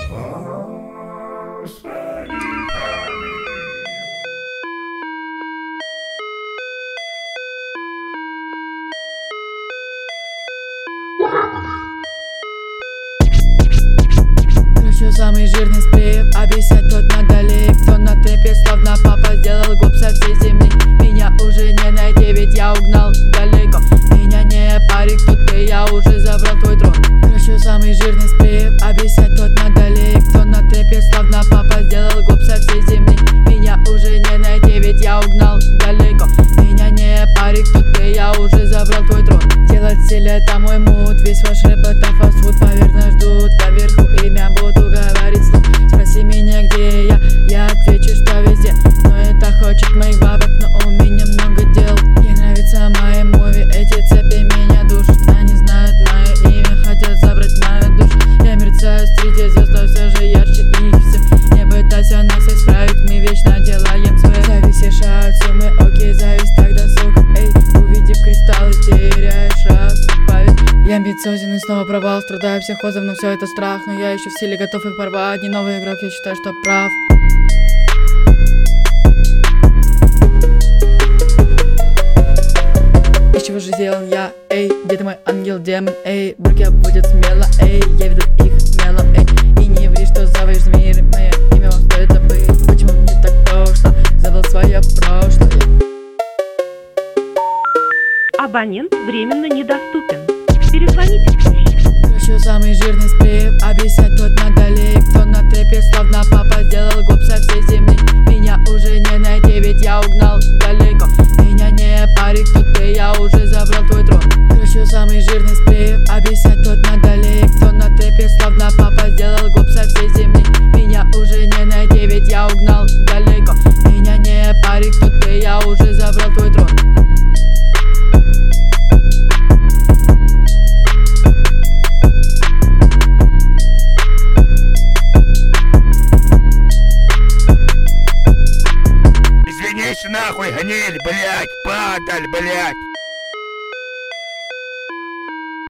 Кручу самый жирный спев, объяснять тут надали. Кто на трепе, словно папа сделал губ со всей земли. Меня уже не найти, ведь я угнал далеко. Меня не парик, тут ты, я уже забрал твой трон. Кручу самый жирный спев, объяснять тут надали. Кто на трепе, словно папа сделал губ со всей земли. Меня уже не найти, ведь я угнал далеко. Меня не парик, тут ты, я уже забрал твой трон. Делать стиль это мой мут, весь ваш рэп это фастфуд. Поверно ждут, наверху имя буду говорить слух. Спроси меня, где я отвечу, что везде. Но это хочет моих бабок, но у меня много дел. Ей нравится мои муви, эти цепи меня душат. Они знают мое имя, хотят забрать мою душу. Я мерцаю среди звезд, но все же ярче их всех. Не пытайся нас исправить, мы вечно делаем свое. Зависишь от суммы, окей, зависть, тогда сука. Эй, увидев кристаллы, теряешь разум, поверь. Я амбициозен и снова провал, страдаю психозом, но все это страх. Но я еще в силе готов их порвать, не новый игрок, я считаю, что прав. Из чего же сделан я, эй, где ты мой ангел-демон, эй, бруки будет смело, эй, я веду их смело, эй, и не ври, что завоешь в мире, мое имя вам стоит забыть. Почему мне так тошно, забыл свое прошлое. Абонент временно недоступен. Перезвоните позже. Кручу самый жирный спев, объяснять тут надали. Кто на трепе, словно папа сделал губ со всей земли. Меня уже не найти, ведь я угнал далеко. Меня не парик, тут ты, я уже забрал твой трон. Кручу самый жирный спев, объяснять тут надали. Кто на трепе, словно папа сделал губ со всей земли. Меня уже не найти, ведь я угнал далеко. Меня не парик, тут ты, я уже забрал твой трон. Извинись нахуй, гниль, блять, падаль, блять.